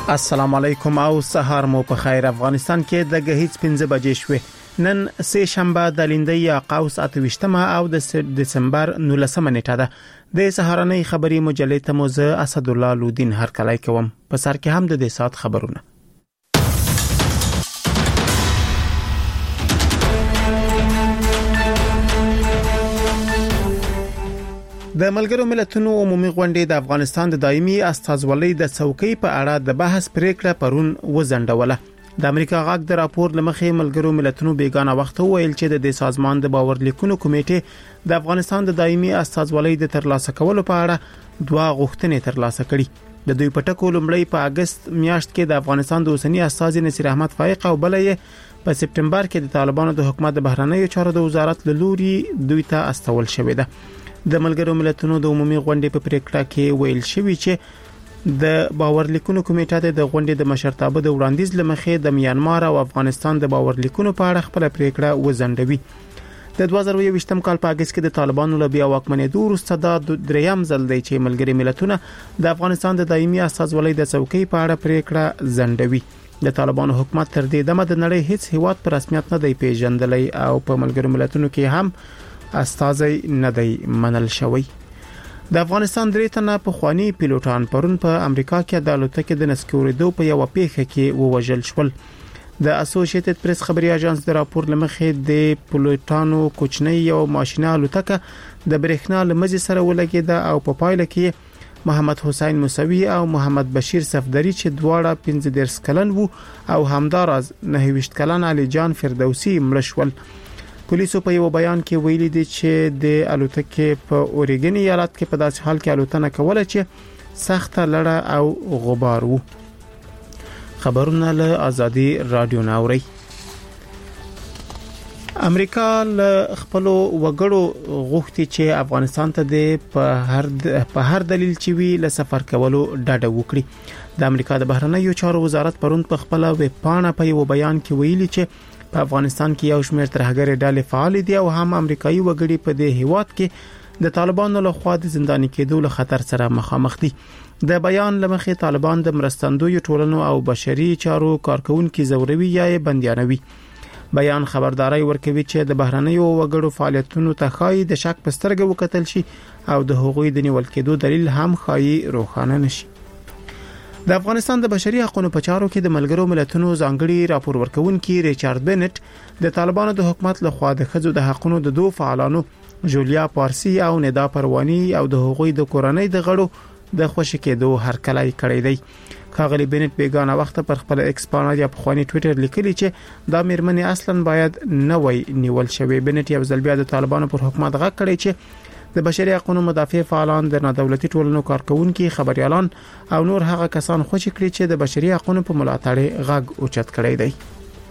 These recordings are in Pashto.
السلام علیکم او سهار مو په خیر. افغانستان کې د غهیځ 15 بجې شوې. نن سه شنبه د لیندۍ یا قوس 28 او د دسمبر 19 نیټه ده. د سهارنۍ خبري مجلې ته مو زه اسد الله لودین هر کلای کوم. په سر کې هم د دې سات خبرونه. د ملګرو ملتونو عمومي غونډې د افغانستان د دایمي استازولۍ د څوکۍ په اړه د بحث پریکړه پرون وزندوله. د امریکا غاک د راپور لمخې ملګرو ملتونو بیگانه وخت ویل چې د سازمان د باورلیکونو کمیټې د افغانستان د دایمي استازولۍ د ترلاسه کولو په اړه دوه غوښتنې ترلاسه کړي. د دوی په ټکو لومړی په اگست میاشت کې د افغانستان د اوسنی استاذ نصیر احمد فائق او بلې په سپټمبر کې د طالبانو د حکومت د بهرنیو چارو د وزارت له لوري دوی ته استول شوې ده. د ملګرو ملتونو د عمومي غونډې په پریکړه کې ویل شوی چې د باورلیکونو کمیټه د غونډې د مشرتابه د وړاندیز لمخې د میانمار او افغانستان د باورلیکونو په اړه خپل پریکړه وزندوي. د 2020م کال په اگست کې د طالبانو له بیا واکمنېدو وروسته د دریم ځل دی چې ملګري ملتونه د افغانستان د دایمي استازولۍ د څوکۍ په اړه پریکړه زندوي. د طالبانو حکومت تر دې دمه د نړۍ هیڅ هیواد په رسمیت نه دی پیژندلی او په ملګرو ملتونو کې هم استازي نه دی منل شوی. د افغانستان درې تنه په خواني پیلوټان پرون په امریکا کې د الوتکې د نسکورېدو په یو پیښه کې ووژل شول. د اسوسییټډ پریس خبري اژانس د راپور لمخې د پیلوټانو کوچنی یو ماشینه الوتکه د برېښنا لمزي سره ولګېده او په پایله کې محمد حسین موسوي او محمد بشیر صفدری چې دواړه 15 کلن وو او همدارز 29 کلن علي جان فردوسی مړ شول. پولیسو په یو بیان کې ویلي دي چې د الوتکې په اورېګن ایالت کې په داسې حال کې الوتنه کوله چې سخته لړه او غبار وو. خبرونه له ازادي رادیو ناوري. امریکا له خپل وګړو غوښتي چې افغانستان ته په هر دلیل چې وی له سفر کولو ډاډه وکړي. د امریکا د بهرنیو چارو وزارت پرون په خپل ویب پاڼه په یو بیان کې ویلي چې په افغانستان کې یو شمېر ترهګرې ډلې فعال دي او هم امریکایي وګړي په دې هیواد کې د طالبانو له خوا د زنداني کېدو له خطر سره مخامخ دي. د بیان لمخې طالبان د مرستندوی ټولنو او بشري چارو کارکونکو زوروي یا بنديانوي. بیان خبرداري ورکوي چې د بهرنیو وګړو فعالیتونو ته خای د شک پسترګه وکتل شي او د حقوقي د نیول کېدو دلیل هم خای روښانه نشي. د افغانستان د بشري حقوقو په چارو کې د ملګرو ملتونو ځانګړي راپور ورکونکي ریچارډ بنټ د طالبانو د حکومت له خوا د خځو د حقوقو د دوه فعالانو جولیا پارسی او ندا پروانی او د حقوقي د کورنۍ د غړو د خوشی کېدو هرکلای کړی دی. خاغلی بنټ بیگانه وخت پر خپل ایکس پاڼه یا په خواني ټوئیټر لیکلی چې دا میرمنې اصلا باید نه وای نیول شوی. بنټ یو ځل بیا د طالبانو پر حکومت غږ کړی چې د بشري حقوقو مدافع فعالان د نادولتي ټولنو کارکونکو خبريالان او نور هغه کسان خوشی کړي چې د بشري حقوقو په ملاتړ غږ اوچت کړی دی.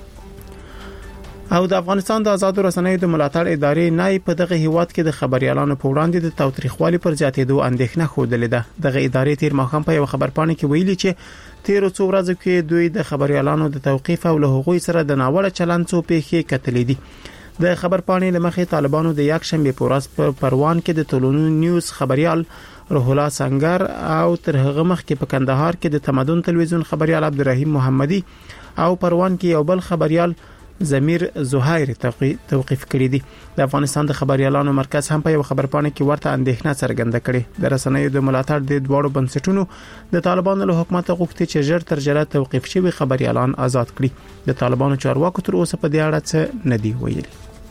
او د افغانستان د آزادو رسنیو د ملاتړ ادارې نای په دغه هیواد کې د خبريالانو په وړاندې د تاوتریخوالي پر زیاتېدو اندېښنه خوده ده. دغه ادارې تیر ماښام په یو خبرپاڼه کې ویلي چې تیر څو ورځې کې دوی د خبريالانو د توقيف او له حقوقي سره د ناوړه چلند څو پیښې کتلې دي. د خبرپاڼې لمخې طالبانو د یک شنبه په ورځ په پروان کې د ټولنو نیوز خبريال روح الله سنگر او تر هغه مخکې په کندهار کې د تمدن تلویزیون خبريال عبدالرحیم محمدي او پروان کې یو بل خبريال ضمیر زهیر توقیف کړی دي. د افغانستان د خبريالانو مرکز هم په یو خبرپاڼه کې ورته اندېښنه څرګنده کړې. د رسنیو د ملاتړ د دوړو بنسټونو د طالبانو له حکومت غوښتي چې ژر تر ژره توقیف شوی خبريالان آزاد کړي. د طالبانو چارواکو تر اوسه په دې اړه څه نه دی ویلي.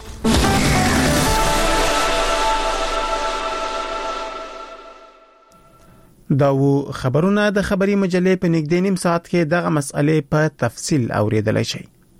دا خبرونه د خبري مجلې په نږدې نیم ساعت کې دغه مسئله په تفصیل اوریدلای شئ.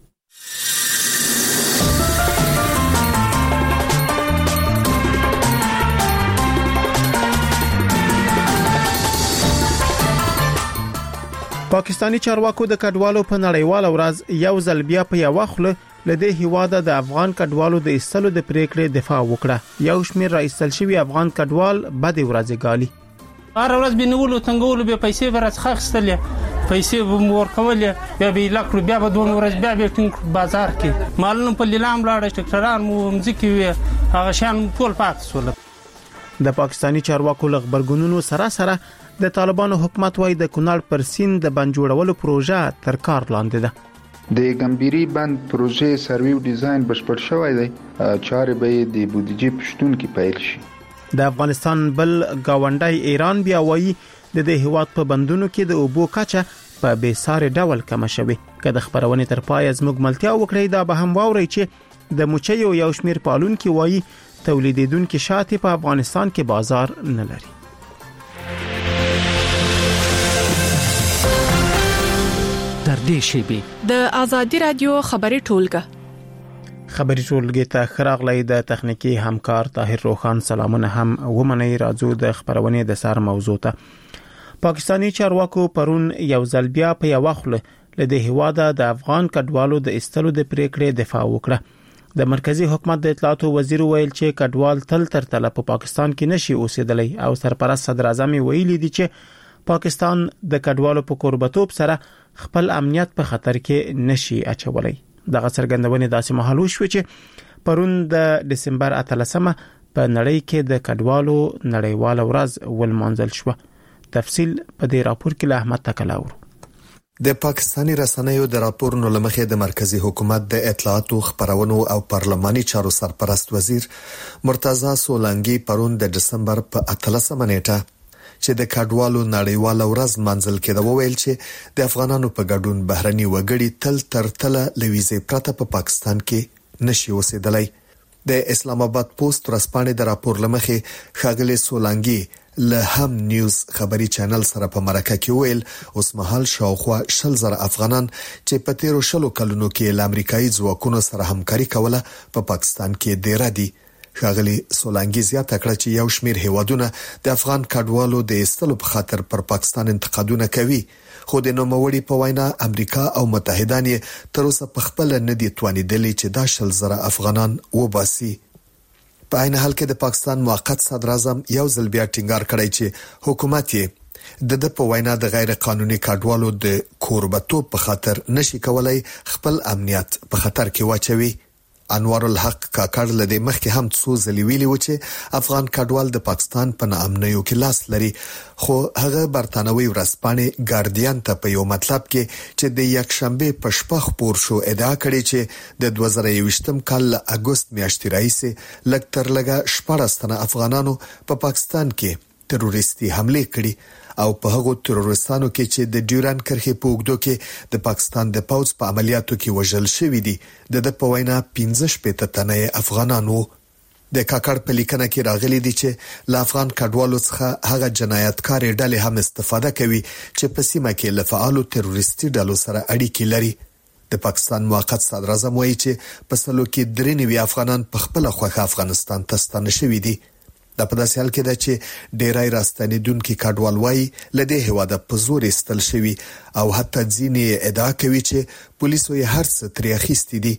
پاکستانی چارواکو د کډوالو په نړیواله ورځ یو ځل بیا په یو خله لدې هیواده د افغان کډوالو د ایستلو د پریکړې دفاع وکړه. یو شمېر راایستل شوی افغان کډوال بد ورځ غالي. هر ورځ بنولو تنګولو به پیسې ورڅ خښتلې پیسې ور کولې بیا به لکړو بیا به دوه ورځ بیا به ټینګ بازار کې مالونو په لیلام لاړ ټکټران مو مزکی هغه شان ټول پات سول. د پاکستانی چارواکو لغبرګونونو سره د طالبانو حکومت وايي د کونړ پر سیند د بند جوړولو پروژه تر کار لاندې ده. د ګمبيري بند پروژې سروي او ډیزاین بشپړ شوی دی. چارې به د بودیجې پښتون کې پیل شي. د افغانستان بل گاونډي ایران بیا وايي د دې هیواد په بندونو کې د اوبو کچه په بیساري ډول کم شوی. کله خبرونه تر پای زموږ ملتیا وکړي دا به هم واوري چې د مچیو یو شمیر پالونکو وايي تولیدونکو شاته په افغانستان کې بازار نه لري. در دې شیبه د ازادي رادیو خبري ټولګه ته خراغلی د تخنیکی همکار طاهر روخان سلامونه هم ومني. راځو د خبرونه د سر موضوع ته. پاکستانی چارواکو پرون یو ځل بیا په یو وخت له هواده د افغان کډوالو د استلو د پریکړې دفاع وکړه. د مرکزی حکومت د اطلاعاتو وزیر ویل چې کډوال تل په پاکستان کې نشي اوسېدلی او سرپرست صدر اعظم ویلي دي چې پاکستان د کډوالو په قربتوب سره خپل امنیت په خطر کې نشي اچولای. دغه څرګندونه داسې مهال وشو چې پرون د دسمبر 18مه په نړۍ کې د کډوالو نړیواله ورځ ولمانځل شو. تفصیل په دې راپور کې له احمد تکلاور. د پاکستاني رسنیو د راپورونو لمخې د مرکزی حکومت د اطلاعاتو خبرونو او پارلماني چارو سرپرست وزیر مرتضی سولانګي پرون د دسمبر په 18مه نیټه چې د کډوالو نړیواله ورځ منځل کې وویل چې د افغانانو په ګډون بهرني وګړي تل لويزه پرته په پاکستان کې نشي اوسېدلای. د اسلام آباد پوسټ ورځپاڼې د راپور لمخې ښاغلي سولانګي له هم نیوز خبري چینل سره په مرکه کې ویل اوس مهال شاوخوا 100,000 افغانان چې په 13 کلونو کې له امریکایي ځواکونو سره همکاري کوله په پاکستان کې ډیر دي. ښاغلي سولانګي زیاته کړه چې یو شمیر هیوادونه د افغان کډوالو د ایستلو په خاطر پر پاکستان انتقادونه کوي، خو د نوموړي په وینا امریکا او متحدان یې تر اوسه په خپل نه دي توانیدلي چې دا 100,000 افغانان وباسي. په عین حال کې د پاکستان موقت صدر اعظم یو ځل بیا ټینګار کړی چې حکومت یې د په وینا د غیر قانوني کډوالو د کوربتوب په خاطر نشي کولای خپل امنیت په خطر کې واچوي. انوار الحق کاکړ لدې مخکې هم څو ځلې ویلي و چې افغان کډوال د پاکستان په نامنیو کې لاس لري، خو هغه برتانوي ورځپاڼې ګارډین ته په یو مطلب کې چې د یک شنبه په شپه خبر شو ادعا کړې چې د 2021م کال اگست میاشتې راهیسې لکتر لګه 14 تنه افغانانو په پاکستان کې تروریستي حمله کړې او په هغو تروریستانو کې چې د ډیوران کرښې په اوږدو کې د پاکستان د پوځ په عملیاتو کې وژل شوی دي. د په وینا 15 تنه افغانانو د کاکړ په لیکنه کې راغلي دي چې له افغان کډوالو څخه هغه جنایتکار ډلې هم استفاده کوي چې په سیمه کې له فعالو تروریستي ډلو سره اړیکې لري. د پاکستان موقت صدر اعظم وایي چې په سلو کې 93 افغانان په خپل خوخه افغانستان ته ستانه شوي دي. د په داسې حال کې ده چې ډیرای راستنیدونکو کډوال وایي لدې هواده په زور استل شوی او حتی ځینې ادعا کوي چې پولیسو یې هر څه ترې اخیستي دي.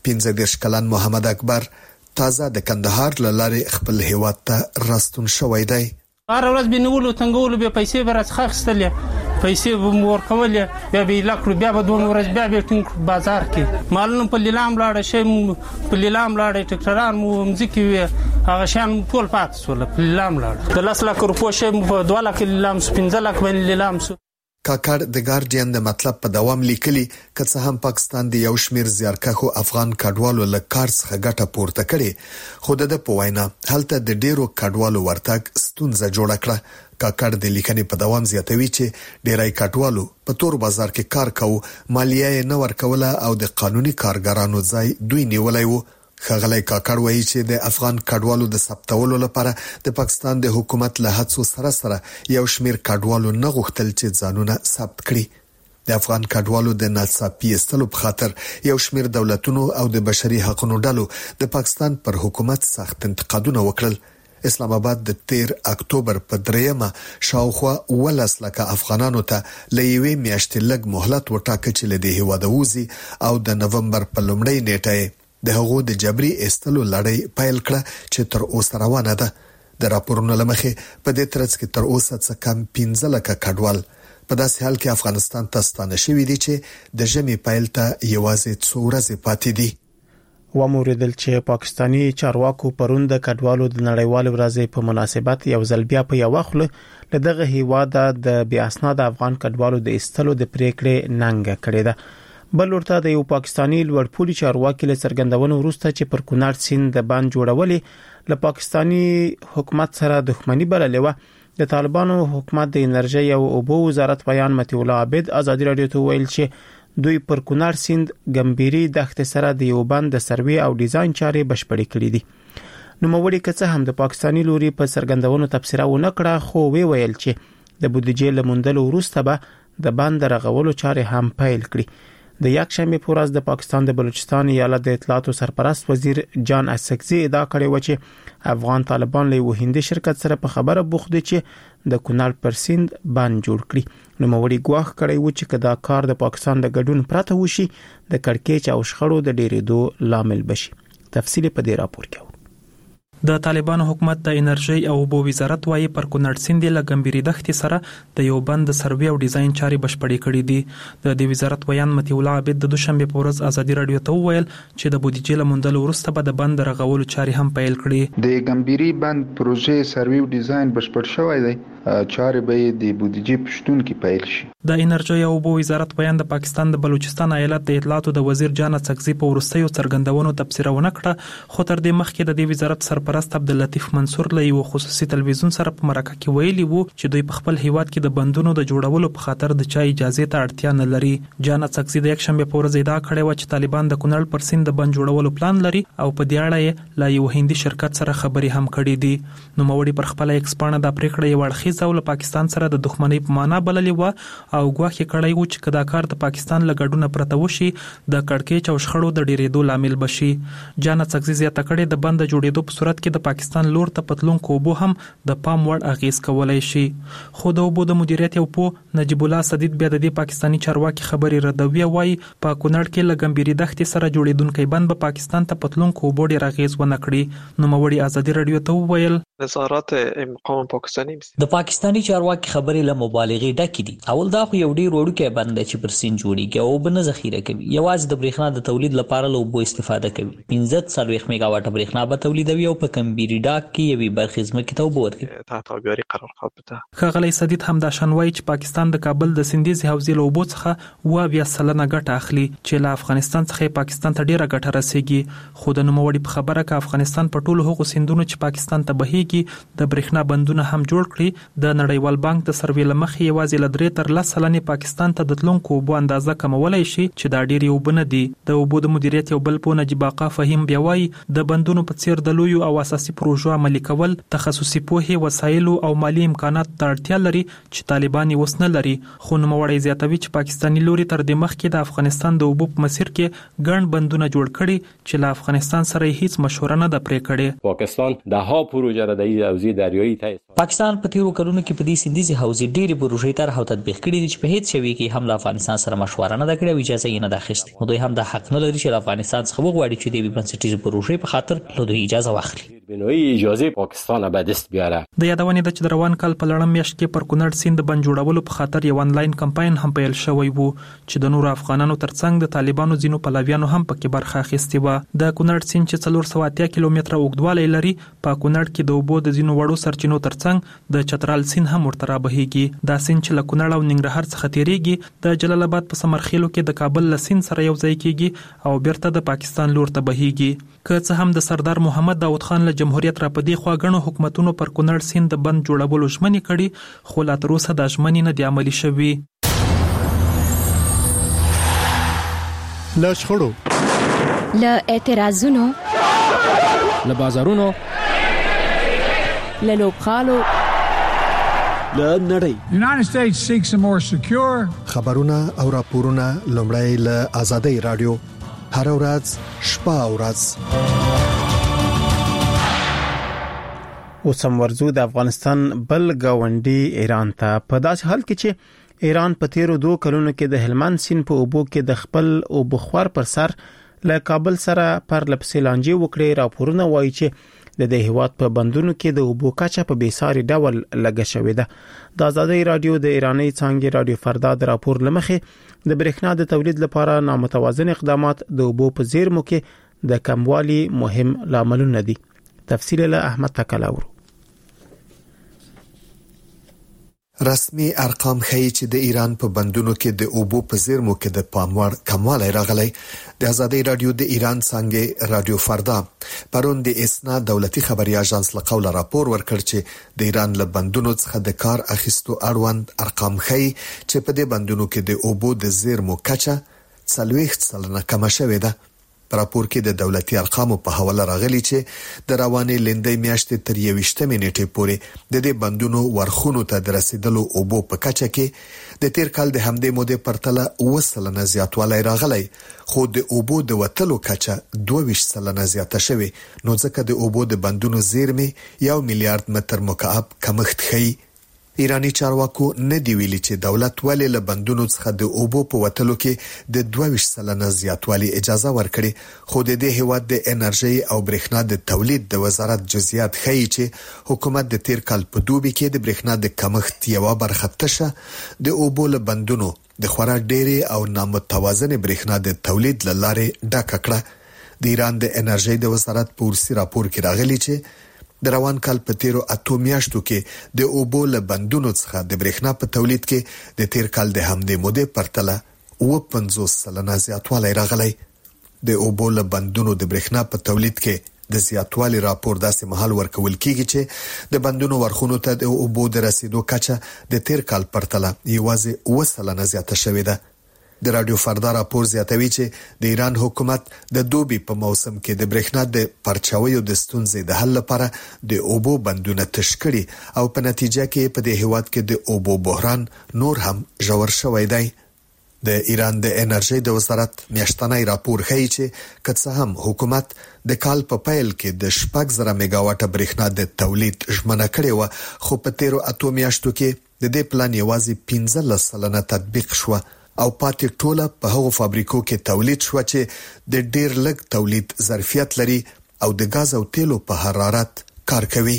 15 کلن محمد اکبر تازه د کندهار لاره خپل هواد ته راستون شوی دی. هر ورځ بنولو تنګولو به پیسې ورڅ خاخستلې پیسې به مور کولې بیا به لاکړو بیا به دوه ورځ بیا به ټینګ بازار کې مالونه په لیلام لاړ شي په لیلام لاړ ټکټران مو مزکی وي هغه شان ټول پات سول په لیلام لاړ د 10 لک روپو شي په 2 لک لیلام 15 لک باندې لیلام سو. کاکړ د ګارډین د مطلب په دوام لیکلي که هم پاکستان د یو شمیر زیارکښو افغان کډوالو له کار څخه ګټه پورته کړي، خو د په وینا هلته د ډیرو کډوالو ورتګ ستونزه جوړه کړه. کاکړ د لیکنې په دوام زیاتوي چې ډیرای کډوالو په تور بازار کې کار کوي، مالیه نه ورکوله او د قانوني کارګرانو ځای دوی نیولای وو. ښاغلی کاکړ وایي چې د افغان کډوالو د ثبتولو لپاره د پاکستان د حکومت له هڅو سره یو شمیر کډوالو نه غوښتل چې ځانونه ثبت کړي. د افغان کډوالو د ناڅاپي استلو په خاطر یو شمیر دولتونو او د بشري حقوقو ډلو د پاکستان پر حکومت سخت انتقادونه وکړل. اسلام آباد د 13 اکتوبر په 3مه شاوخوا 10 لک افغانانو ته لېوي میاشتې لګ مهلت ورټاکه چې له دې هواده وځي او د نومبر په لومړۍ نیټه د هغو د جبري استلو لړۍ پیل کړه چې تر اوسه روانه ده. د راپورونو لمخې په دې ترڅ کې تر اوسه څه کم 15 لک کډوال په داسې حال کې افغانستان ته ستانه شوي دي چې د ژمي پیل ته یوازې 2 ورځې پاتې دي. وموریدل چې پاکستانی چارواکو پرون د کډوالو د نړیوال ورځې په مناسبت یو ځل بیا په یو وخت لدغه هیواد د بیا اسناد افغان کډوالو د استلو د پریکړې ننګ کړې ده. بل ورته د یو پاکستانی لوړپوړي چارواکي له څرګندونو وروسته چې پر کونړ سیند د باندې جوړولې له پاکستانی حکومت سره دښمنی بللې و. د طالبانو حکومت د انرژي او اوبو وزارت بیان متي الله عابد ازادي رادیو ته ویل چې دوی پر کونړ سیند ګمبيري دښت سره د یو بند د سروي او ډیزاین چارې بشپړې کړې دي. نو موري کڅه هم د پاکستانی لوري په څرګندونو تفسیر و نه کړه، خو ویل چې د بودیجې لمندلو وروسته به د بند رغولو چارې هم پیل کړي. د یکشنبه په ورځ د پاکستان د بلوچستان ایالت د اطلاعاتو سرپرست وزیر جان اسکزي ادعا کړې و چې افغان طالبان له هندي شرکت سره په خبره بوخت دي چې د کونړ پر سیند باندې جوړ کړي. نو موري ګواښ کړی و چې کدا کار د پاکستان د ګډون پرته وشي د کړکېچ او شخړو د ډېرېدو لامل بشي. تفصیل په دې راپور کې د طالبانو حکومت د انرژي او اوبو وزارت وايي پر کونړ سیند له ګمبيري دښتې سره د یو بند سروي او ډیزاین چارې بشپړې کړې دي. د دې وزارت بیان متي الله عابد د دوشنبه په ورځ ازادي رادیو ته ویل چې د بودیجې لمندلو وروسته به د بند رغولو چارې هم پیل کړي. د ګمبيري بند پروژې سروي او ډیزاین بشپړ شوی دی، چارې به د بودیجې پښتون کې پیل شي. د انرژي او اوبو وزارت بیان د پاکستان د بلوچستان ایالت د اطلاعاتو د وزیر جان اسکزي په ورستیو څرګندونو تفسیرونه کړه، خو تر دې مخکې د دې وزارت سرپرست عبداللطیف منصور له یو خصوصي تلویزیون سره په مرکه کې ویلي وو چې دوی په خپل هیواد کې د بندونو د جوړولو په خاطر د چا اجازه ته اړتیا نه لري. جان اسکزي د یکشنبه په ورځ ادعا کړې و چې طالبان د کونړ پر سیند د بند جوړولو پلان لري او په دې اړه یې له یو هندي شرکت سره خبرې هم کړې دي. نو موري پر خپل ایکسپانه د پریکړې یو اړخیزه ول پاکستان سره د دښمنۍ په معنا بللې و او ګواښ کړی و چې کدا کار د پاکستان له ګډونه پرته وشي د کړکېچ او شخړو د ډېرېدو لامل بشي. جان اسکزي زیاته کړې د بند جوړېدو په صورت کې د پاکستان لور ته پتلونکو اوبو هم د پام وړ اغیز کولای شي. خو د اوبو د مدیریت یو په نجیب الله صدید بیا د پاکستانی چارواکي خبري ردوی وایي په کونړ کې له ګمبيري دښتې سره جوړېدونکو بند په پاکستان ته پتلونکو اوبو ډېر اغیز ونه کړي. نو موري ازادي رادیو ته ویل نظارات مقام پاکستانی د پاکستانی چارواکي خبرې له مبالغې ډکې دي. اول دا خو یو ډیر وړوکی بند دی چې پر سیند جوړیږي او اوبه نه ذخیره کوي، یوازې د برېښنا د تولید لپاره له اوبو استفاده کوي. 15 میگاواټ برېښنا به تولیدوي او په ګمبيري ډاک کې یوې برخې ځمکې ته اوبه ورکوي. تابعیاري قرارداد بده. ښاغلی صدید هم دا شنوي چې پاکستان د کابل د سندیز حوزې له اوبو څخه 20% ګټه اخلي چې له افغانستان څخه پاکستان ته ډیره ګټه رسیږي. خو د نوموړي په خبره کې افغانستان په ټولو هغو سیندونو چې پاکستان ته بهيږي د برېښنا بندونه هم جوړ کړي. د نړیوال بانک د سروې لمخې یوازې ل 3 تر 10% پاکستان ته د تلونکو اوبو اندازه کمولای شي چې دا ډېری اوبه نه دي. د اوبو د مدیریت یو بل په نجیب آقا فهیم بیا وایي د بندونو په څیر د لویو او اساسي پروژو عملي کول تخصصي پوهه، وسایل او مالی امکانات ته اړتیا لري چې طالبان یې وسنه لري. خو نوموړی زیاتوي چې پاکستانی لوري تر دې مخکې د افغانستان د اوبو په مسیر کې ګڼ بندونه جوړ کړي چې له افغانستان سره هیڅ مشوره نه ده پرې کړې. پاکستان د ها پروژه د حوزې دریایي پاکستان په تیرو کلونو کې په دې سندیزي حوزې ډېری پروژې طرح او تطبیق کړي دي چې په هیڅ شوي کې هم له افغانستان سره مشوره نه ده کړې او اجازه یې نه ده اخیستې. نو دوی هم د حق نه لري چې له افغانستان څخه وغواړي چې د بنسټیزو پروژې په خاطر له دوی اجازه واخلي. بنوي اجازه پاکستان به دست بیاره. د یادونې د چې روان کال په لړم میاشت کې پر کونړ سیند بند جوړولو په خاطر یو انلاین کمپاین هم پیل شوی وو چې د نورو افغانانو ترڅنګ د طالبانو ځینو پلویانو هم پکې برخه اخیستې و. د کونړ سیند چې 480 کیلومتره اوږدوالی لري په کونړ کې د اوبو د ځینو وړو سرچینو ترڅنګ د چترال سیند هم ورته رابهیږي. دا سیند چې له کونړ او ننګرهار څخه تیریږي د جلال آباد په سمرخیلو کې د کابل له سیند سره یو ځای کیږي او بیرته د پاکستان لور ته بهیږي. که څه هم د سردار محمد داود خان له جمهوریت را پدې خوا غنو حکومتونو پر کونړ سیند د بند جوړولو ژمنې کړي، خو لا تر اوسه د ژمنې نه دی عملي شوي. له شخړو، له اعتراضونو، له بازارونو، له لوبغالو، له نړۍ. United States seeks a more secure. خبرونه او راپورونه لومړی له آزادۍ رادیو هر ورځ شپه او ورځ. اوسم ورزو د افغانستان بل گاونډي ایران ته په داسې حال کې چې ایران په تیرو 2 کلونو کې د هلمند سیند په اوبو کې د خپل او بخوار پر سر له کابل سره پر لپسې لانجې وکړي. راپورونه وایي چې د هیواد په بندونو کې د اوبو کچه په بیساري ډول لګه شوې ده. د آزادۍ رادیو د ایرانی څانګې رادیو فردا د راپور لمخې د برېښنا د تولید لپاره نامتوازن اقدامات د اوبو په زیرمو کې د کموالي مهم لاملونه دي. تفصیل له احمد تکلاور. رسمي ارقام ښیي چې د ایران په بندونو کې د اوبو په زیرمو کې د پاموړ کموالی راغلی. د آزادۍ رادیو د ایران څنګه رادیو فردا پرون د اسنا دولتي خبري اژانس له قوله راپور ورکړ چې د ایران له بندونو څخه د کار اخیستو اړوند ارقام ښیي چې په دې بندونو کې د اوبو د زیرمو کچه 40% کمه شوې ده. راپور کې د دولتي ارقامو په حواله راغلي چې د روانې لندې میاشتې تر 21 نیټې پورې د دې بندونو ورخونو ته د رسیدلو اوبو په کچه کې د تیر کال د همدې مودې پرتله 9% زیاتوالی راغلی، خو د اوبو د وتلو کچه 22% زیاته شوې، نو ځکه د اوبو د بندونو زیرمې 1 میلیارډ متر مکعب کمښت ښیي. ایرانی چارواکو نه دی ویلي چې دولت ولې له بندونو څخه د اوبو په وتلو کې د 22% زیاتوالی اجازه ورکړي، خو د دې هیواد د انرژي او برېښنا د تولید د وزارت جزئیات ښیي چې حکومت د تیر کال په دوبي کې د برېښنا د کمښت یوه برخه تشه د اوبو له بندونو د خورا ډېرې او نامتوازنې برېښنا د تولید له لارې ډکه کړه. د ایران د انرژي د وزارت په ورسي راپور کې راغلي چې د روان کال په تیرو 8 میاشتو کې د اوبو له بندونو څخه د برېښنا په تولید کې د تیر کال د همدې مودې پرتله 50% زیاتوالی راغلی. د اوبو له بندونو د برېښنا په تولید کې د زیاتوالی راپور داسې مهال ورکول کیږي چې د بندونو ورخونو ته د اوبو د رسیدو کچه د تیر کال پرتله یوازې 9% زیاته شوې ده. د رادیو فردا راپور زیاتوي چې د ایران حکومت د دوبي په موسم کې د برېښنا د پرچاویو د ستونزې د حل لپاره د اوبو بندونه تش کړي او په نتیجه کې په دې هیواد کې د اوبو بحران نور هم ژور شوی دی. د ایران د انرژي د وزارت میاشتنی راپور ښیي چې که څه هم حکومت د کال په پیل کې د 6000 میگاواټه برېښنا د تولید ژمنه کړې و، خو په تیرو 8 میاشتو کې د دې پلان یوازې 15% تطبیق شو او پاتې ټوله په هغو فابریکو کې تولید شو چې د ډیر لږ تولید ظرفیت لري او د غاز او تیلو په حرارت کار کوي.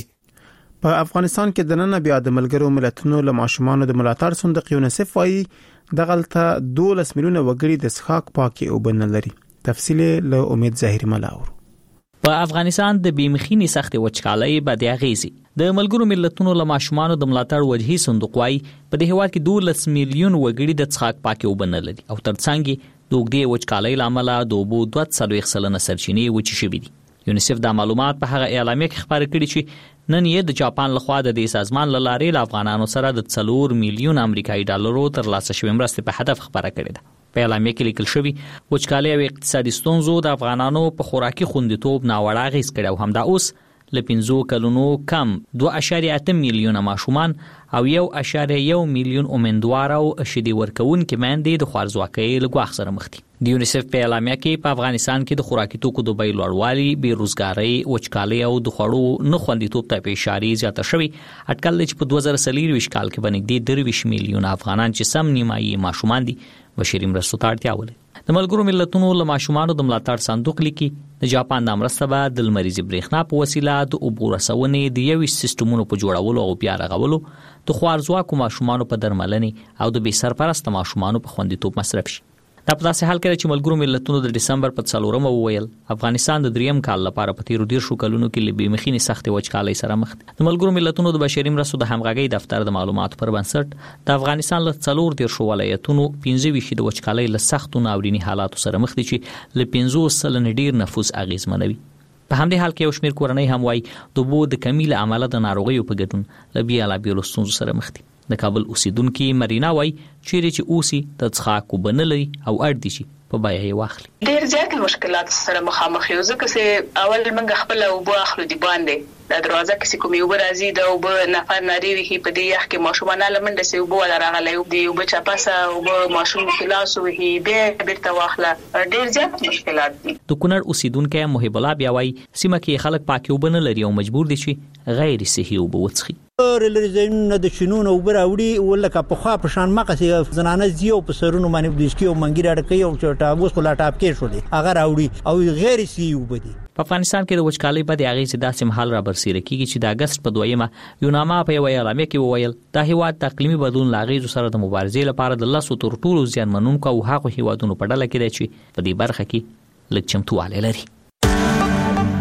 په افغانستان کې د نن بیا د ملګرو ملتونو له ماشومانو د ملاتړ صندوق یونیسف وايي دغلته 12 میلیونه وګړي د څښاک پاکي اوبه نه لري. تفصیل له امید ظاهری ملاور. په افغانستان د بیمخینی سخت وچکالۍ بد اغیزي د ملګرو ملتونو له ماشومانو د ملاتړ وجهي صندوق وايي په دې هیواد کې 12 میلیون وګړي د څښاک پاکي اوبه نه لري او ترڅنګ د اوږدې وچکالۍ لامل د اوبو 2.4% سرچینې وچې شوې دي. یونیسف دا معلومات په هغه اعلامیه کې خبره کړې چې نن یې د جاپان لخوا د دې سازمان له لارې له افغانانو سره د 4 میلیون امریکایي ډالرو ترلاسه شوې مرستې په هدف خبره کړې ده. په اعلامیه کې لیکل شوی وچکالۍ او اقتصادي ستونزو د افغانانو په خوراکي خوندیتوب ناوړه اغېز کړی او همدا اوس له 15 کلونو کم 2.8 میلیونه ماشومان او 1.1 میلیون امیندوار او شیدې ورکوونکي میندې د خوارځواکۍ له ګواښ سره مخ دي. د یونیسف په اعلامیه کې په افغانستان کې د خوراکي توکو د بیې لوړوالي، بیروزګارۍ، وچکالۍ او د خوړو نه خوندیتوب ته په اشاره زیاته شوی. اټکل چې په 2023 کال کې باندې 23 میلیونه افغانان چې سم نیمایي ماشومان دي بشري مرستو ته اړتیا ولري. د ملګرو ملتونو له ماشومانو د ملاتړ صندوق لیکي د جاپان د مرسته به د لمریزې برېښنا په وسیله د اوبو رسونې د یوې سیستمونو په جوړولو او بیا رغولو، د خوارځواکو ماشومانو په درملنې او د بې سرپرسته ماشومانو په خوندیتوب مصرف شي. دا په داسې حال کې چې ملګرو ملتونو د دسمبر په 4 وویل افغانستان د دریم کال لپاره په تیرو 10 کلونو کې له بیمخینی سخت وچکالۍ سره مخ دی. د ملګرو ملتونو د بشري مرستو د همغږۍ دفتر د معلوماتو پر بنسټ د افغانستان له 4 ولایتونو 15 د وچکالۍ له سختو ناوریني حالاتو سره مخ دي چې له 50% ډیر نفوس اغیزمنوي. په همدې حال کې یو شمېر کورنۍ هم وایي د اوبو د کمی له امله د ناروغیو په ګډون له بیلابیلو ستونزو سره مخ دي. د کابل اوسیدونکو مرینا وایي چیرې چې اوسي د څښاک اوبه نه لري او اړ دي چې په بیه یې واخلي. ډېر زیات مشکلات سره مخامخ یو ځکه چې اول موږ خپل اوبه اخلو دی باندې د دروازه کې کومې اوبه راځي د اوبه نفر ناری وي په دې یخ کې ماشومان لمنډه سي اوبه ولا راغلي دی اوبه چپاسه اوبه ماشوم خلاص وي به بیرته واخله. ډېر زیات مشکلات دي. د کونړ اوسیدونکو محب الله بیا وایي سیمه کې خلک پاکي اوبه نه لري او مجبور دي چې غیر صحي اوبه وڅښي. رلزینونه د شنونو اوبه راوړي ولکه په خوا په شان مقصه زنانه زیو په سرونو باندې بلیسکی او منګی راډکې او چټا اوس کولا ټاپ کې شولې هغه راوړي او غیر صحي اوبه دي. په افغانستان کې د وچکالۍ په د اغیزې داسې محل را برسېره کیږي چې د اگست په 2 یو نامه په یو اعلامیه کې وویل دا هیواد د اقلیمي بدلون له اغیزو سره د مبارزې لپاره د لاسو تر ټولو زیانمنونکو او هغو هیوادونو په ډله کې دی چې په دې برخه کې لږ چمتووالی لري.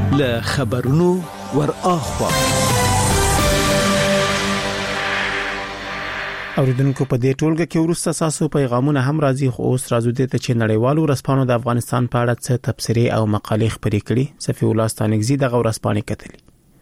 له خبرونو ور اخوا. اوریدونکو په دې ټولګه کې ورسته ساسو پیغامونه هم راځي، خو اوس راځو دې ته چې نړیوالو ورځپاڼو د افغانستان په اړه څه تبصرې او مقالې خپرې کړي. صفي الله ستانګزي دغه ورځپاڼې کتلې.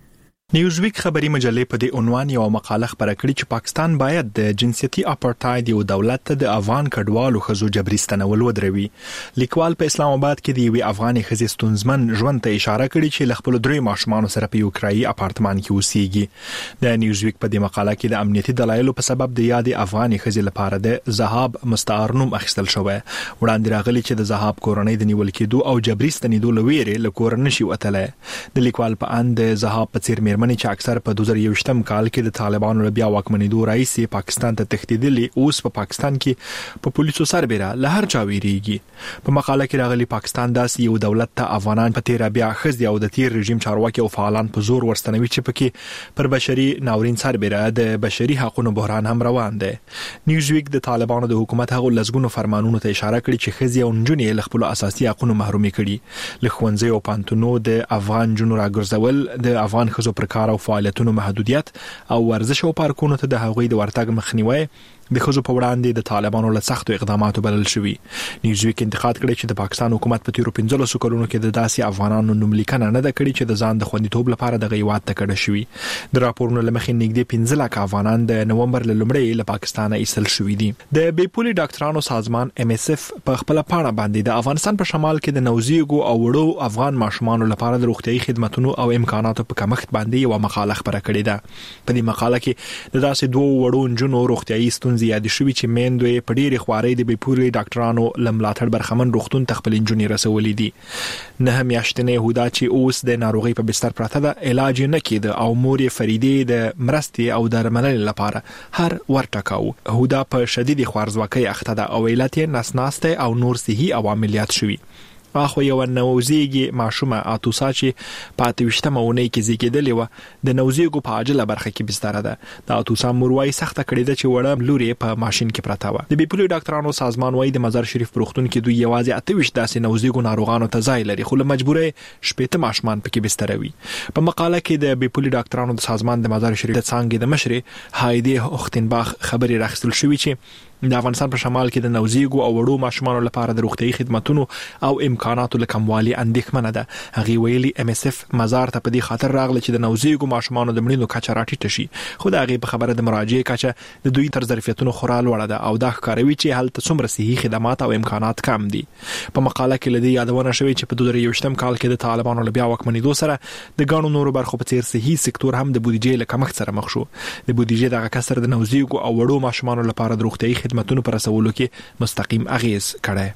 نیوزویک خبري مجلې په دې عنوان یو مقاله خبره کړې چې پاکستان باید د جنسيتي اپارټاید یو دولت ته د افغان کډوالو خزو جبري ستنول ودروي. لیکوال په اسلام آباد کې د یوې افغاني خزې ستونزمن ژوند ته اشاره کړې چې ل خپل درې ماشومان سره په یو کرایي اپارتمان کې اوسېږي. د نیوزویک په دې مقاله کې د امنیتي دلایلو په سبب د یادې افغاني خزې لپاره د زهاب مستعار نوم اخیستل شوی. وړاندې راغلي چې د زهاب کورنۍ د نیول کېدو او جبري ستنېدو لويره له کور نشي وتلای. د لیکوال په اند زهاب په څیر منی چې اکثر په 2021م کال کې د طالبانو له بیا واکمنېدو راځي پاکستان ته تښتېدلي، اوس په پاکستان کې په پولیسو سربېره له هر چا ویریږي. په مقاله کې راغلي پاکستان داسې یو دولت ته افغانان په تیر بیا خزي او د تیر رژیم چارواکي او فعالان په زور ورستنوي چې پکې پر بشري ناورین سربېره د بشري حقوقو بحران هم روان دی. نیوزویک د طالبانو د حکومت هغه لزګونو فرمانونو ته اشاره کړې چې خزي او نجونې له خپل اساسي حقوقو محرومي کړي. له ښوونځي او پانتونو د افغان جنو راګرځول، د افغان خزو پر کار او فعالیتونو محدودیت او ورزش او پارکونو ته د هغوی د ورتګ مخنیوي د خزو په وړاندې د طالبانو له سختو اقداماتو بلل شوی. نیوزویک انتقاد کړی چې د پاکستان حکومت په تیرو 15 کلونو کې د داسې افغانانو نوملیکنه نه ده کړې چې د ځان د خوندیتوب لپاره د غیوات تکړه شوی. د راپورونو لمخې نږدې 15 لک افغانان د نومبر له لومړۍ له پاکستانه ایستل شوی دي. د بیپولي ډاکټرانو سازمان MSF په خپل پاڼه باندې د افغانستان په شمال کې د نوزیګو او وړو افغان ماشومان لپاره د روغتيایي خدماتو او امکاناتو په کمښت باندې یو مقاله خبره کړې ده. په دې مقاله کې د داسې دوه وړو جنو روغتيایي یاد شوی چې میندوی په ډېری خواري د بیپوري ډاکټرانو لملاتړ برخمن روغتون تخپل انجونی رسولې دي. نه میاشتنې هودا چې اوس د ناروغي په بستر پراته ده، علاج نه کېده او مور فریدې د مرستې او درملنې لپاره هر ورټکاو. هودا په شدید خوارزواکۍ اخته ده او علت یې نسناسته او نور صحي عواملیات شوي. اخو یو نوزیږي ماشومه اتوسا چې په 28مه ونې کې زیږیدلې و، د نوزیګو په عاجله برخه کې بستر ده. د اتوسا مروای سخته کړې ده چې وړه لوري په ماشين کې پراته و. د بیپولي ډاکټرانو سازمان وايي د مزار شریف پروختون کې دوی یوازې 28 داسې نوزیګو ناروغانو ته ځای لري، خو له مجبورې شپېته ماشومان پکې بستر وي. په مقاله کې د بیپولي ډاکټرانو د سازمان د مزار شریف د څنګه د مشر هایدي اختنباخ خبري راخصل شوې چې د افغانستان په شمال کې د نوزیګو او وړو ماشومانو لپاره د روغتيایي خدماتو او امکاناتو له کموالي اندېښمنه ده. هغه ویلي MSF مزار ته په دې خاطر راغله چې د نوزیګو ماشومانو د مړینو کچه راټیټه شي، خو د هغه په خبره د مراجعه کچه د دوی تر ظرفیتونو خورا لوړه ده او دا ښکاروي چې هلته څومره صحي خدمات او امکانات کم دي. په مقاله کې لدی یادونه شوی چې په 2021م کال کې د طالبانو له بیا واکمنېدو سره د ګڼو نورو برخو په څیر صحي سکتور هم د بودیجې له کمښت سره مخ شو. د بودیجې دغه کسر د نوزیګو او وړو ماشومانو لپاره د روغتيایي خدماتو پر رسولو کې مستقیم اغیز کړي.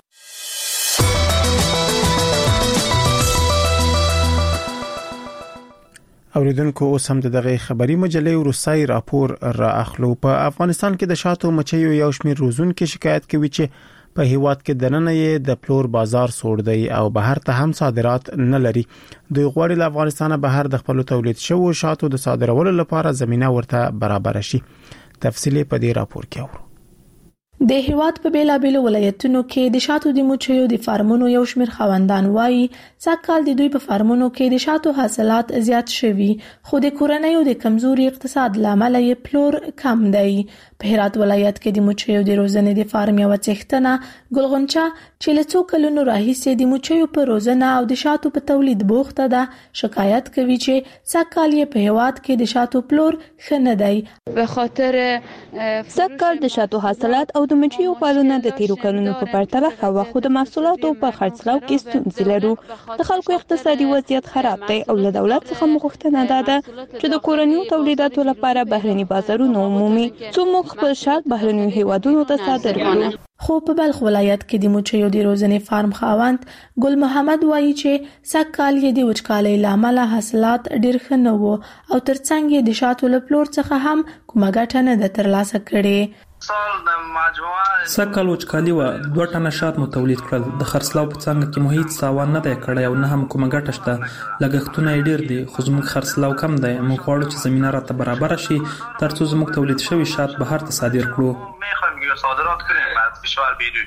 اوریدونکو اوس هم دغه خبري مجلې ورسای راپور را اخلو. په افغانستان کې د شاتو مچیو یو شمېر روزونکو شکایت کوي چې په هیواد کې دننه یې د پلور بازار سوړ دی او بهر ته هم صادرات نه لري. دوی غواړي له افغانستان بهر د خپل تولید شوو شاتو د صادرولو لپاره زمينه ورته برابر شي. تفصیل په دې راپور کې اورو. د هیواد په بیلابیلو ولایتونو کې د شاتو د مچیو د فارمونو یو شمېر خواندان وایي سږکال د دوی په فارمونو کې د شاتو حاصلات زیات شوي، خو د کورنیو د کمزوري اقتصاد لامل یې پلور کم دی. په هرات ولایت کې د مچیو د روزنې د فارم یو څښتنه ګلغونچا چې له څو کلونو راهیسې د مچیو په روزنه او د شاتو په تولید بوخته ده، شکایت کوي چې سږکال یې په هیواد کې د شاتو پلور ښه نه دی. به خاطر سږکال د شاتو حاصلات او د مچیو پالنه د تیرو کلونو په پرتله ښه وه، خو د محصولاتو په خرڅلاو کې ستونزې لرو. د خلکو اقتصادي وضعیت خراب دی او له دولت څخه موږ غوښتنه ده چې د کورنیو تولیداتو لپاره بهرني بازارونه عمومي څو موږ خپل شات بهرنیو هیوادونو ته صادر کړو. خو په بلخ ولایت کې د مچیو د روزنې فارم خاوند ګل محمد وایي چې سږکال یې د وچکالۍ لامل حاصلات ډېر ښه نه وو او ترڅنګ یې د شاتو له پلور څخه هم کومه ګټه نه ده ترلاسه کړې. سږکال وچکالي وه، 2 ټنه شات مو تولید کړل. د خرڅلاو په څنګه کې مو هیڅ تاوان نه دی کړی او نه هم کومه ګټه شته. لګښتونه یې ډېر دي، خو زموږ خرڅلاو کم دی. موږ غواړو چې زمینه راته برابره شي ترڅو زموږ تولید شوي شات بهر ته صادر کړو.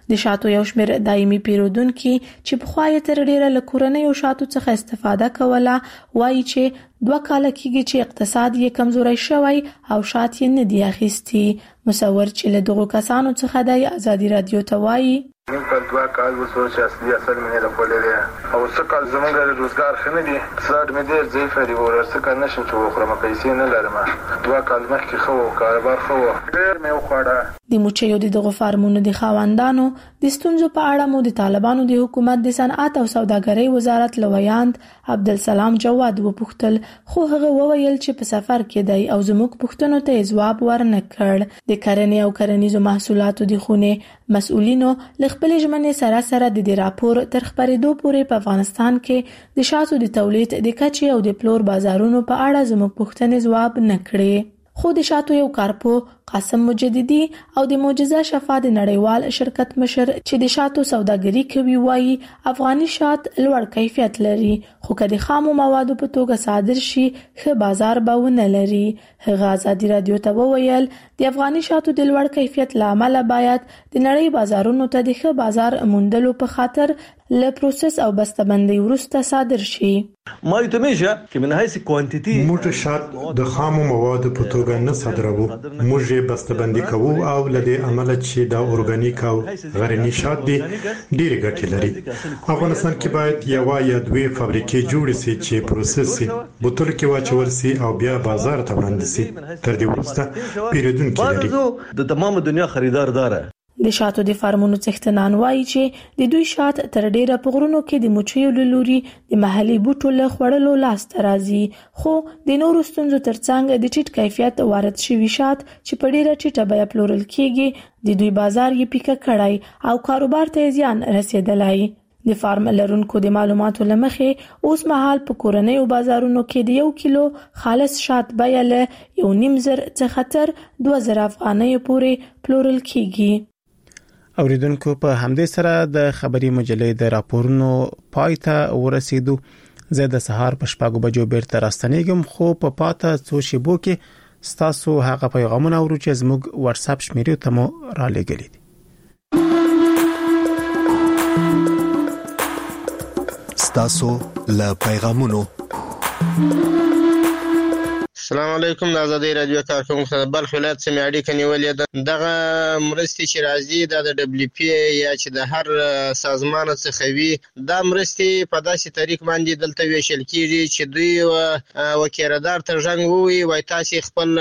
د شاتو یو شمېر دایمي پیرودونکو چې په خوای تر ډیره له کورنیو شاتو څخه استفاده کوله وایي چې 2 کال کېږي چې اقتصاد یې کمزوري شوی او شات یې نه دی اخیستی. مصور چې له دغو کسانو څخه د ازادي رادیو ته وایي نیم کال 2 کال وسو چې اصلي اثر مې له کولې دی او څه کال زمونږ روزګار خنه دي اقتصاد مې ډېر ضعیف دی ورڅ کال نشم چې وخورم پیسې نه لرم 2 کال مخکې خو کاروبار خو ډېر مې وخوړه. د موچیو دغه فارمونو د خاوندانو د ستونزو په اړه مو د طالبانو د حکومت د صنعت او سوداګرۍ وزارت لویاند عبدالسلام جواد وپوښتل خو هغه وویل چې په سفر کې دی او زموږ پوښتنو ته ځواب ورنه کړ. د کرنې او کرنیزو محصولاتو د خونه مسؤلینو خپل ژمنې سره د دې راپور تر خبرېدو پورې په افغانستان کې د شاتو د تولید د کچې او د پلور بازارونو په اړه زموږ پوښتنې ځواب نه کړې. خو د شاتو یو کارپو قاسم مجددي او د معجزه شفا د نړیوال شرکت مشر چې د شاتو سوداګري کوي وایي افغاني شات لوړ کیفیت لري خو که د خامو موادو په توګه صادر شي ښه بازار به ونه لري. هغه ازادي رادیو ته وویل د افغاني شاتو د لوړ کیفیت لامل باید د نړۍ بازارونو ته د ښه بازار موندلو په خاطر له پروسس او بسته‌بندۍ وروسته صادر شي. ما یتمیشه که من حیث کوانتیتی موږ شات د خامو موادو په توګه نه صادروو موږ بسته‌بندي کوو او لدې عمل چې د اورګانیک او غرنی شات دي ډېر ګټې لري. افغانستان کې باید یو یا دوه فابریکې جوړې شي چې پروسس شي بوتل کې واچول شي او بیا بازار ته وړاندې شي تر دې وروسته پیرودونکي لري. د تمام دنیا خریدار داره. د شاتو د فارمونو څښتنان وایي چې د دوی شات تر ډیره په غرونو کې د موچیو له لوري د محلي بوټو له خوړلو لاسته راځي خو د نورو ستونزو ترڅنګ د ټیټ کیفیت وارد شوي شات چې په ډیره ټیټه بیه پلورل کیږي د دوی بازار یې پیکه کړی او کاروبار ته زیان رسیدلی. د فارم لرونکو د معلوماتو لمخې اوس مهال په کورنیو بازارونو کې د 1 کیلو خالص شات بیه له 1.5 څخه تر 2000 افغانۍ پورې پلورل کیږي. اوریدونکو په همدې سره د خبري مجلې د راپورونو پای ته ورسېدو. زه د سهار په 6 بجو بیرته راستنېږم خو په پاته څو شیبو کې ستاسو هغه پیغامونه ورو چې زموږ واتس اپ شمیرې ته مو را لګلې دي. ستاسو له پیغامونو. السلام علیکم. د ازادي رادیو کارکونکو ته بلخ ولایت سمې اړیکه نیولې ده. دغه مرستې چې راځي د دبليو پی یا چې د هر سازمان څخه وي دا مرستې په داسې طریق باندې دلته ویشل کیږي چې دوی وکیردار ته ژوند وي وای تاسو خپل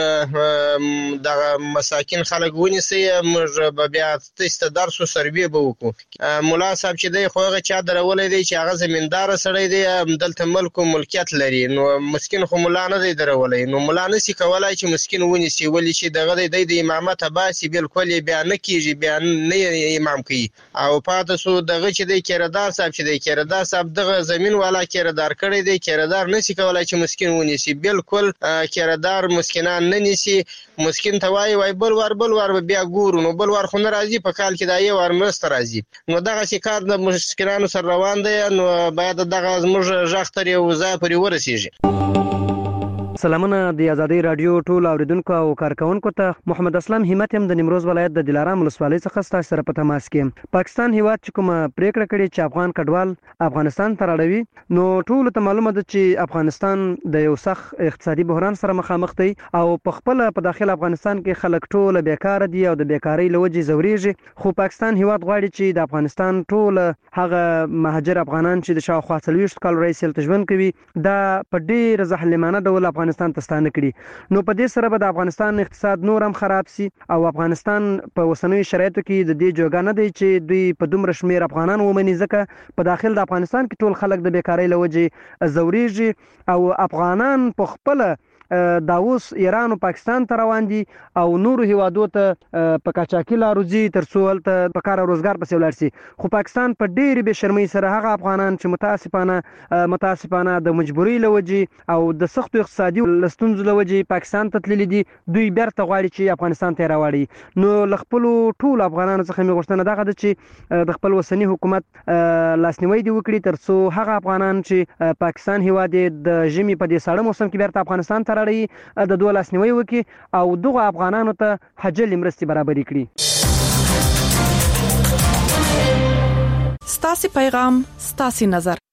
دغه مساکین خلک ونیسي موږ بیا تاسو درس او سروې به وکړو. مولا صاحب چې دی خو هغه چا درولې دی چې هغه زمیندار سړی دی دلته ملک او ملکیت لري نو مسکین خو مولا نه دی درولې نو مولا نسی کولای چې مسکین ونیسي ولی چې دغه د امامت عباسي بالکل بیان کیږي بیان نه امام کوي او پاتې سو دغه چې د کیردار صاحب چې د کیردار صاحب دغه زمين والا کیردار کړی دی کیردار نسی کولای چې مسکین ونیسي بالکل کیردار مسکینان نه نیسي مسکین ته وای بل ور بیا ګورو نو بل ور خو نه راځي په کال کې دا یو ور مرسته راځي نو دغه شکار د مسکینانو سره روان دی نو باید دغه زموږ ژغتر یو ځای پورې ورسیږي. سلامونه د ازادي رادیو ټول اوریدونکو او کارکونکو ته محمد اسلام همت هم د نیمروز ولایت د دلارام ولسوالۍ څخه ستاسو سره په تماس کې. پاکستان هیواد چې کومه پریکړه کړې چې افغان کډوال افغانستان ته راړوي نو ټول ته معلومه ده چې افغانستان د یو سخت اقتصادي بحران سره مخامخ دی او په خپل په داخل افغانستان کې خلک ټول بیکار دي او د بیکاری لوجې زوريږي خو پاکستان هیواد غواړي چې د افغانستان ټول هغه مهاجر افغانان چې د شاوخوا 40 کال رئیس ژوند کوي دا په ډیر ظالمانه ډول افغانستان تستانه کړي نو په دې سره به د افغانستان اقتصاد نور هم خراب سي او افغانستان په وسنوي شرایطو کې د دې جوګانه دی چې دوی په دومره شمیر افغانان ومني ځکه په داخل د افغانستان کې ټول خلک د بیکاری لوجې زوريږي او افغانان په خپل دا اوس ایران او پاکستان ته روان دي او نورو هیوادو ته په کاچاکي لارځي ترڅو ته په کار او روزګار پسې ولاړ شي خو پاکستان په ډېری به شرمۍ سره هغه افغانان چې متاسفانه د مجبورۍ لوجې او د سختو اقتصادي لستونزو لوجې پاکستان ته تللي دي دوی بیرته غواړي چې افغانستان ته راوړي نو لخپل ټول افغانانو څخه مې غوښتنه دغه ده چې د خپل وسنی حکومت لاسنیوي دی وکړي ترڅو هغه افغانان چې پاکستان هیواد د ژمي په دې ساړه موسم کې بیرته افغانستان ته د دوه لاسنیوي وکړي او دغه افغانانو ته حاجل مرستې برابرې کړي. ستاسو پیغام ستاسو نظر